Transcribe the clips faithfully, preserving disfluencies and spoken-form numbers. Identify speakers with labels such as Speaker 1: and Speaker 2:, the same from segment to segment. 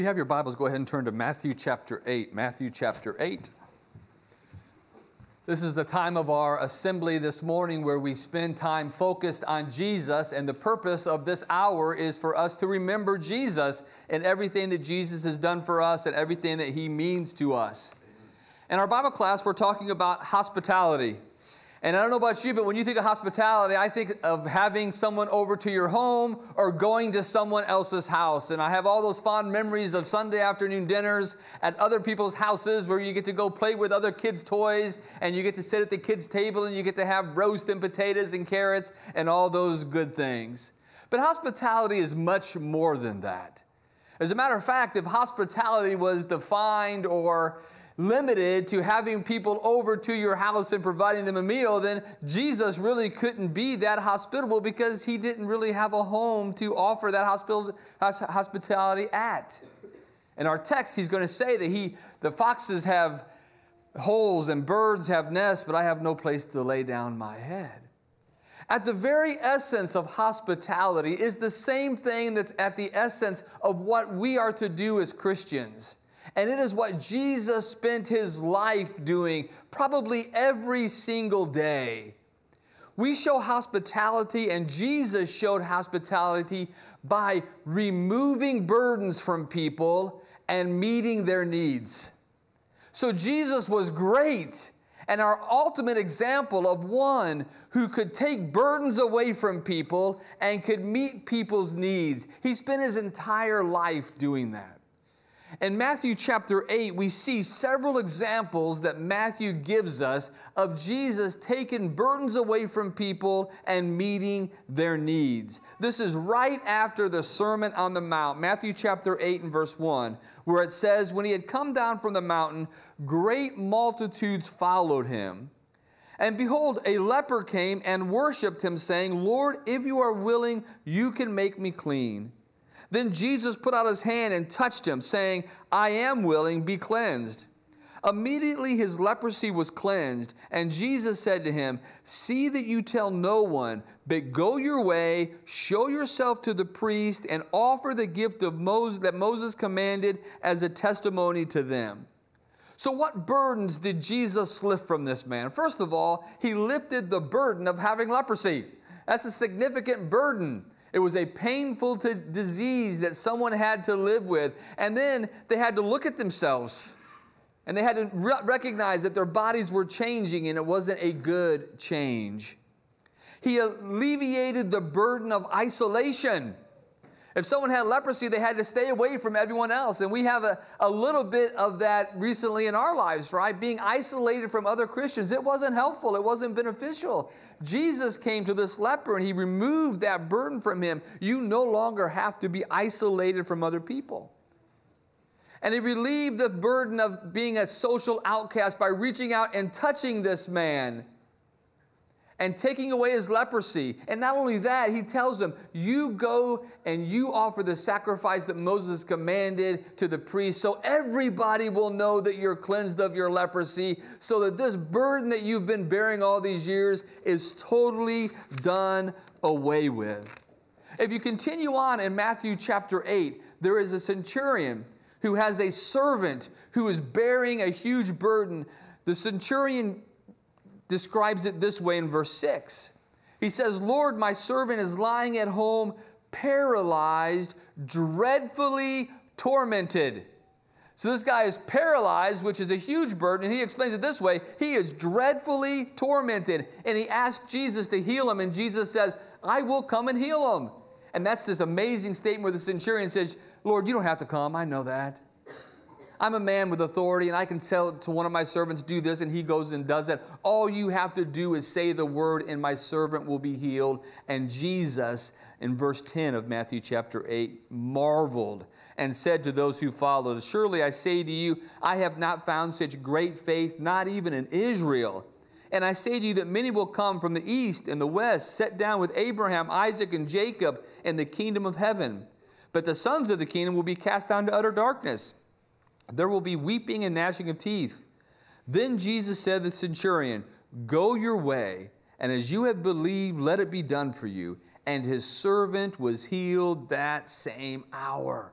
Speaker 1: If you have your Bibles, go ahead and turn to Matthew chapter eight. Matthew chapter eight. This is the time of our assembly this morning where we spend time focused on Jesus, and the purpose of this hour is for us to remember Jesus and everything that Jesus has done for us and everything that He means to us. In our Bible class, we're talking about hospitality. And I don't know about you, but when you think of hospitality, I think of having someone over to your home or going to someone else's house. And I have all those fond memories of Sunday afternoon dinners at other people's houses where you get to go play with other kids' toys and you get to sit at the kids' table and you get to have roast and potatoes and carrots and all those good things. But hospitality is much more than that. As a matter of fact, if hospitality was defined or limited to having people over to your house and providing them a meal, then Jesus really couldn't be that hospitable because He didn't really have a home to offer that hospital, hospitality at. In our text, He's going to say that he, the foxes have holes and birds have nests, but I have no place to lay down my head. At the very essence of hospitality is the same thing that's at the essence of what we are to do as Christians. And it is what Jesus spent His life doing probably every single day. We show hospitality, and Jesus showed hospitality by removing burdens from people and meeting their needs. So Jesus was great and our ultimate example of one who could take burdens away from people and could meet people's needs. He spent His entire life doing that. In Matthew chapter eight, we see several examples that Matthew gives us of Jesus taking burdens away from people and meeting their needs. This is right after the Sermon on the Mount, Matthew chapter eight and verse one, where it says, "When He had come down from the mountain, great multitudes followed Him. And behold, a leper came and worshipped Him, saying, 'Lord, if you are willing, you can make me clean.' Then Jesus put out His hand and touched him, saying, 'I am willing, be cleansed.' Immediately his leprosy was cleansed, and Jesus said to him, 'See that you tell no one, but go your way, show yourself to the priest, and offer the gift of Moses that Moses commanded as a testimony to them.'" So what burdens did Jesus lift from this man? First of all, He lifted the burden of having leprosy. That's a significant burden. It was a painful t- disease that someone had to live with. And then they had to look at themselves. And they had to re- recognize that their bodies were changing and it wasn't a good change. He alleviated the burden of isolation. If someone had leprosy, they had to stay away from everyone else. And we have a, a little bit of that recently in our lives, right? Being isolated from other Christians. It wasn't helpful. It wasn't beneficial. Jesus came to this leper and He removed that burden from him. You no longer have to be isolated from other people. And He relieved the burden of being a social outcast by reaching out and touching this man and taking away his leprosy. And not only that, He tells them, you go and you offer the sacrifice that Moses commanded to the priest so everybody will know that you're cleansed of your leprosy, so that this burden that you've been bearing all these years is totally done away with. If you continue on in Matthew chapter eight, there is a centurion who has a servant who is bearing a huge burden. The centurion describes it this way in verse six. He says, "Lord, my servant is lying at home, paralyzed, dreadfully tormented." So this guy is paralyzed, which is a huge burden. And he explains it this way: he is dreadfully tormented. And he asks Jesus to heal him. And Jesus says, "I will come and heal him." And that's this amazing statement where the centurion says, "Lord, you don't have to come. I know that. I'm a man with authority, and I can tell to one of my servants, do this, and he goes and does it. All you have to do is say the word, and my servant will be healed." And Jesus, in verse ten of Matthew chapter eight, marveled and said to those who followed, "Surely I say to you, I have not found such great faith, not even in Israel. And I say to you that many will come from the east and the west, sit down with Abraham, Isaac, and Jacob in the kingdom of heaven. But the sons of the kingdom will be cast down to utter darkness. There will be weeping and gnashing of teeth." Then Jesus said to the centurion, "Go your way, and as you have believed, let it be done for you." And his servant was healed that same hour.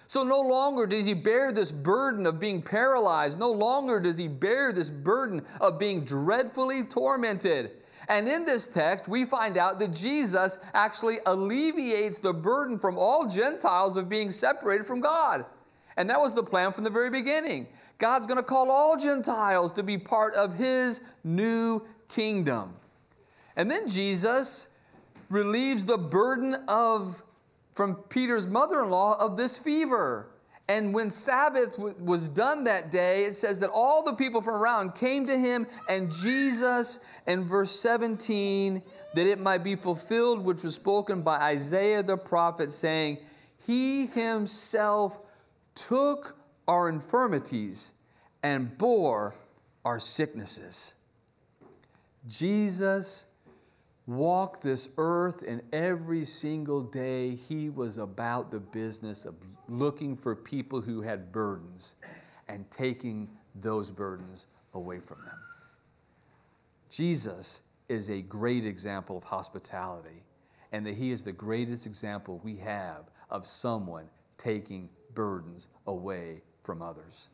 Speaker 1: So no longer does he bear this burden of being paralyzed. No longer does he bear this burden of being dreadfully tormented. And in this text, we find out that Jesus actually alleviates the burden from all Gentiles of being separated from God. And that was the plan from the very beginning. God's going to call all Gentiles to be part of his new kingdom. And then Jesus relieves the burden of from Peter's mother-in-law of this fever. And when Sabbath w- was done that day, it says that all the people from around came to him, and Jesus, in verse seventeen, that it might be fulfilled, which was spoken by Isaiah the prophet, saying, he himself took our infirmities and bore our sicknesses. Jesus walked this earth, and every single day he was about the business of looking for people who had burdens and taking those burdens away from them. Jesus is a great example of hospitality, and that he is the greatest example we have of someone taking burdens away from others.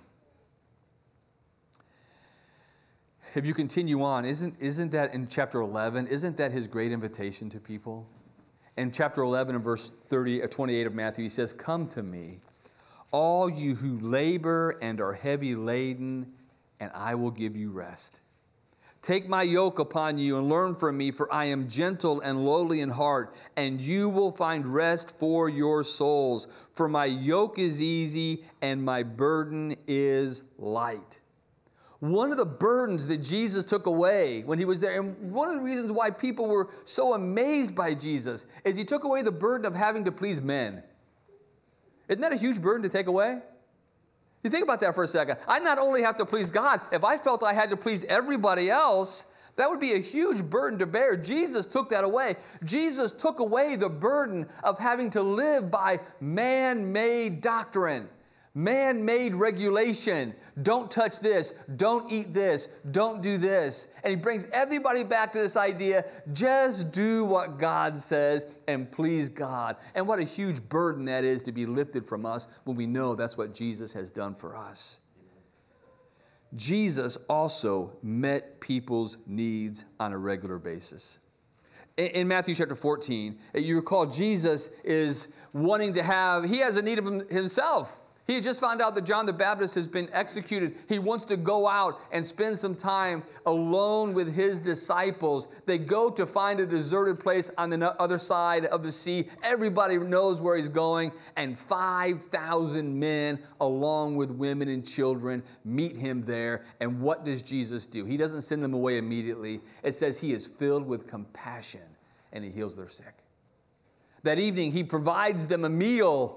Speaker 1: If you continue on, isn't, isn't that in chapter eleven, isn't that his great invitation to people? In chapter eleven and verse thirty, uh, twenty-eight of Matthew, he says, come to me, all you who labor and are heavy laden, and I will give you rest. Take my yoke upon you and learn from me, for I am gentle and lowly in heart, and you will find rest for your souls. For my yoke is easy and my burden is light. One of the burdens that Jesus took away when he was there, and one of the reasons why people were so amazed by Jesus, is he took away the burden of having to please men. Isn't that a huge burden to take away? You think about that for a second. I not only have to please God, if I felt I had to please everybody else, that would be a huge burden to bear. Jesus took that away. Jesus took away the burden of having to live by man-made doctrine. Man-made regulation. Don't touch this. Don't eat this. Don't do this. And he brings everybody back to this idea, just do what God says and please God. And what a huge burden that is to be lifted from us when we know that's what Jesus has done for us. Jesus also met people's needs on a regular basis. In Matthew chapter fourteen, you recall Jesus is wanting to have, he has a need of himself. He had just found out that John the Baptist has been executed. He wants to go out and spend some time alone with his disciples. They go to find a deserted place on the other side of the sea. Everybody knows where he's going. And five thousand men, along with women and children, meet him there. And what does Jesus do? He doesn't send them away immediately. It says he is filled with compassion and he heals their sick. That evening, he provides them a meal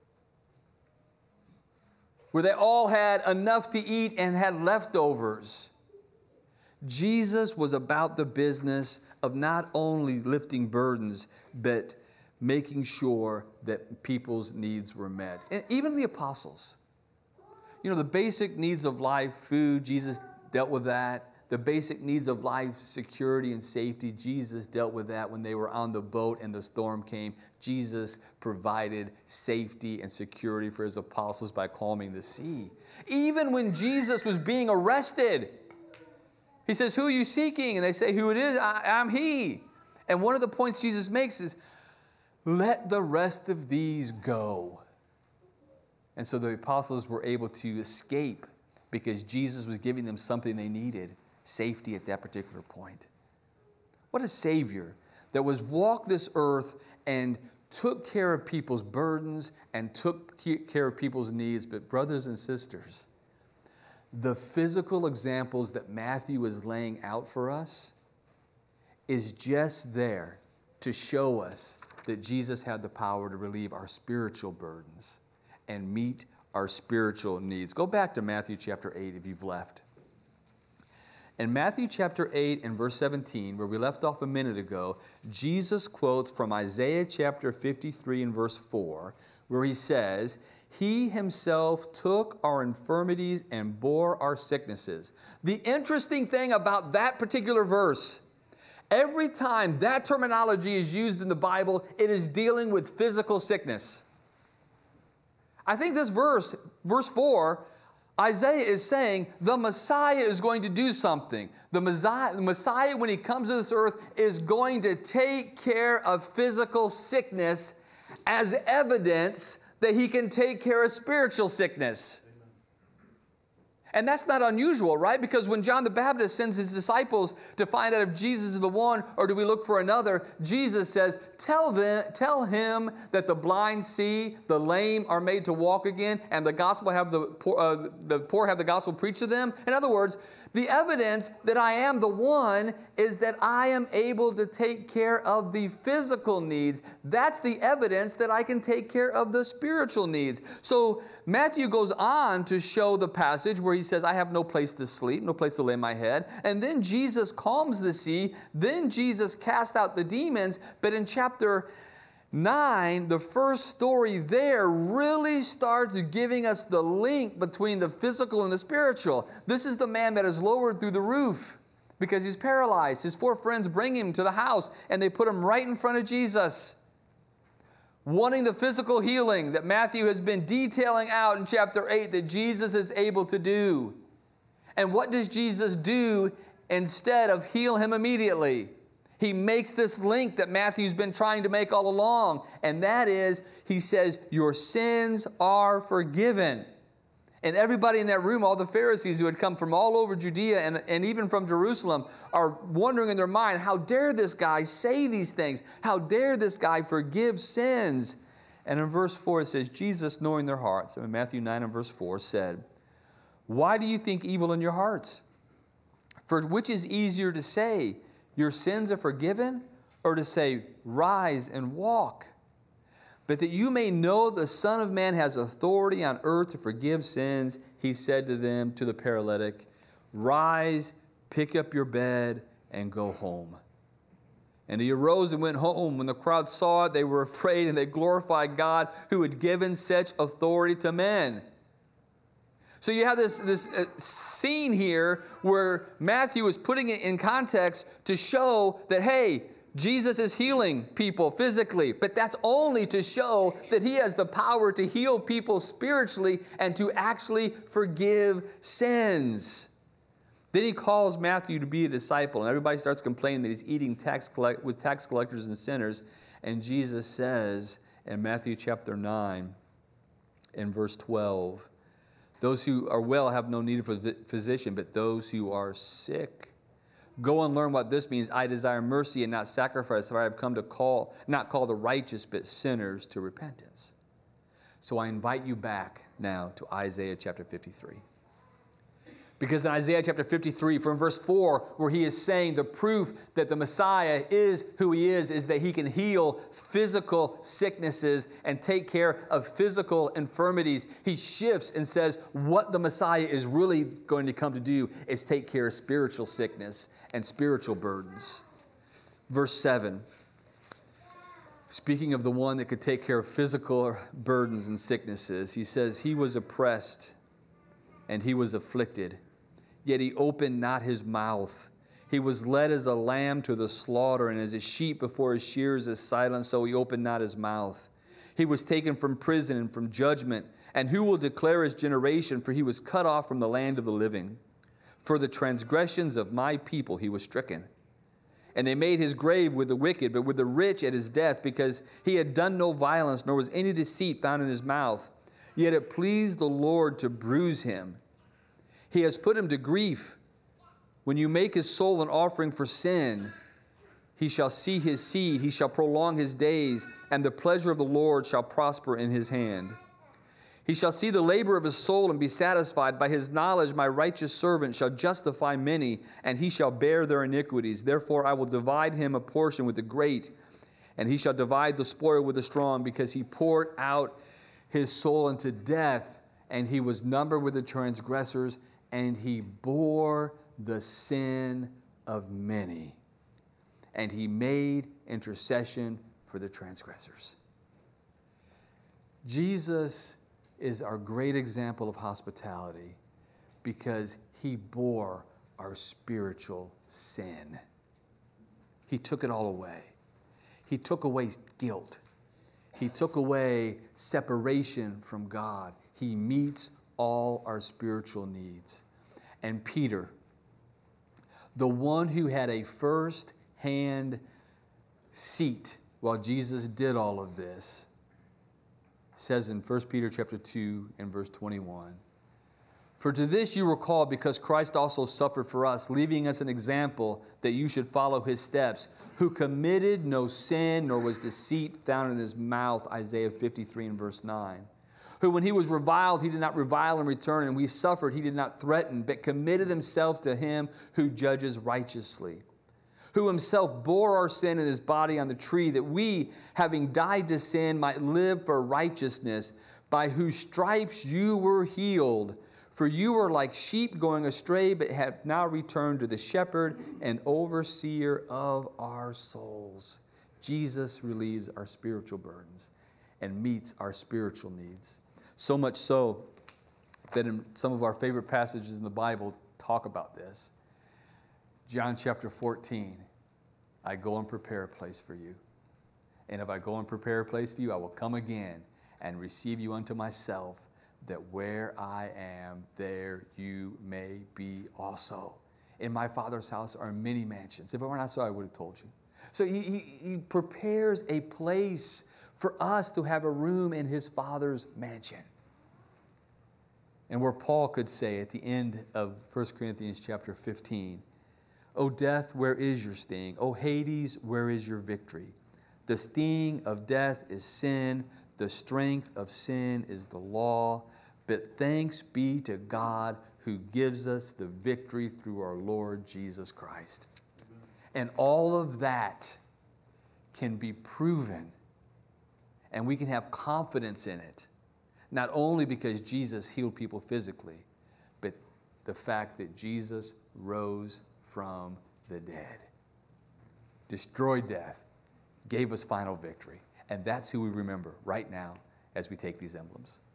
Speaker 1: where they all had enough to eat and had leftovers. Jesus was about the business of not only lifting burdens, but making sure that people's needs were met. And even the apostles. You know, the basic needs of life, food, Jesus dealt with that. The basic needs of life, security and safety, Jesus dealt with that when they were on the boat and the storm came. Jesus provided safety and security for his apostles by calming the sea. Even when Jesus was being arrested, he says, who are you seeking? And they say, who it is? I, I'm he. And one of the points Jesus makes is, let the rest of these go. And so the apostles were able to escape because Jesus was giving them something they needed. Safety at that particular point. What a Savior that was walked this earth and took care of people's burdens and took care of people's needs. But brothers and sisters, the physical examples that Matthew is laying out for us is just there to show us that Jesus had the power to relieve our spiritual burdens and meet our spiritual needs. Go back to Matthew chapter eight if you've left. In Matthew chapter eight and verse seventeen, where we left off a minute ago, Jesus quotes from Isaiah chapter fifty-three and verse four, where he says, he himself took our infirmities and bore our sicknesses. The interesting thing about that particular verse, every time that terminology is used in the Bible, it is dealing with physical sickness. I think this verse, verse four, Isaiah is saying the Messiah is going to do something. The Messiah, the Messiah, when he comes to this earth, is going to take care of physical sickness as evidence that he can take care of spiritual sickness. And that's not unusual, right? Because when John the Baptist sends his disciples to find out if Jesus is the one or do we look for another, Jesus says, tell them, tell him that the blind see, the lame are made to walk again, and the gospel have the poor, uh, the poor have the gospel preached to them. In other words, the evidence that I am the one is that I am able to take care of the physical needs. That's the evidence that I can take care of the spiritual needs. So Matthew goes on to show the passage where he says, I have no place to sleep, no place to lay my head. And then Jesus calms the sea. Then Jesus casts out the demons. But in chapter nine, the first story there really starts giving us the link between the physical and the spiritual. This is the man that is lowered through the roof because he's paralyzed. His four friends bring him to the house and they put him right in front of Jesus, wanting the physical healing that Matthew has been detailing out in chapter eight that Jesus is able to do. And what does Jesus do instead of heal him immediately? He makes this link that Matthew's been trying to make all along, and that is, he says, your sins are forgiven. And everybody in that room, all the Pharisees who had come from all over Judea and, and even from Jerusalem, are wondering in their mind, how dare this guy say these things? How dare this guy forgive sins? And in verse four it says, Jesus, knowing their hearts, in Matthew nine and verse four, said, why do you think evil in your hearts? For which is easier to say, your sins are forgiven, or to say, rise and walk? But that you may know the Son of Man has authority on earth to forgive sins, he said to them, to the paralytic, rise, pick up your bed, and go home. And he arose and went home. When the crowd saw it, they were afraid, and they glorified God who had given such authority to men. So you have this, this uh, scene here where Matthew is putting it in context to show that, hey, Jesus is healing people physically, but that's only to show that he has the power to heal people spiritually and to actually forgive sins. Then he calls Matthew to be a disciple, and everybody starts complaining that he's eating tax collect- with tax collectors and sinners. And Jesus says in Matthew chapter nine, in verse twelve, those who are well have no need of a physician, but those who are sick. Go and learn what this means. I desire mercy and not sacrifice, for I have come to call, not call the righteous, but sinners to repentance. So I invite you back now to Isaiah chapter fifty-three. Because in Isaiah chapter fifty-three, from verse four, where he is saying the proof that the Messiah is who he is, is that he can heal physical sicknesses and take care of physical infirmities. He shifts and says what the Messiah is really going to come to do is take care of spiritual sickness and spiritual burdens. Verse seven, speaking of the one that could take care of physical burdens and sicknesses, he says, he was oppressed and he was afflicted, yet he opened not his mouth. He was led as a lamb to the slaughter, and as a sheep before his shearers is silent, so he opened not his mouth. He was taken from prison and from judgment, and who will declare his generation? For he was cut off from the land of the living. For the transgressions of my people he was stricken. And they made his grave with the wicked, but with the rich at his death, because he had done no violence, nor was any deceit found in his mouth. Yet it pleased the Lord to bruise him. He has put him to grief. When you make his soul an offering for sin, he shall see his seed, he shall prolong his days, and the pleasure of the Lord shall prosper in his hand. He shall see the labor of his soul and be satisfied. By his knowledge my righteous servant shall justify many, and he shall bear their iniquities. Therefore I will divide him a portion with the great, and he shall divide the spoil with the strong, because he poured out his soul unto death, and he was numbered with the transgressors, and he bore the sin of many, and he made intercession for the transgressors. Jesus is our great example of hospitality because he bore our spiritual sin. He took it all away. He took away guilt. He took away separation from God. He meets all our spiritual needs. And Peter, the one who had a first-hand seat while Jesus did all of this, says in First Peter chapter two and verse twenty-one, "For to this you were called, because Christ also suffered for us, leaving us an example that you should follow his steps, who committed no sin, nor was deceit found in his mouth," Isaiah fifty-three and verse nine. "Who when he was reviled, he did not revile in return, and we suffered, he did not threaten, but committed himself to him who judges righteously. Who himself bore our sin in his body on the tree, that we, having died to sin, might live for righteousness, by whose stripes you were healed. For you were like sheep going astray, but have now returned to the shepherd and overseer of our souls." Jesus relieves our spiritual burdens and meets our spiritual needs. So much so that in some of our favorite passages in the Bible talk about this. John chapter fourteen, "I go and prepare a place for you. And if I go and prepare a place for you, I will come again and receive you unto myself, that where I am, there you may be also. In my Father's house are many mansions. If it were not so, I would have told you." So he, he, he prepares a place for us to have a room in his Father's mansion. And where Paul could say at the end of First Corinthians chapter fifteen, "O death, where is your sting? O Hades, where is your victory? The sting of death is sin. The strength of sin is the law. But thanks be to God who gives us the victory through our Lord Jesus Christ." And all of that can be proven, and we can have confidence in it, not only because Jesus healed people physically, but the fact that Jesus rose from the dead, destroyed death, gave us final victory. And that's who we remember right now as we take these emblems.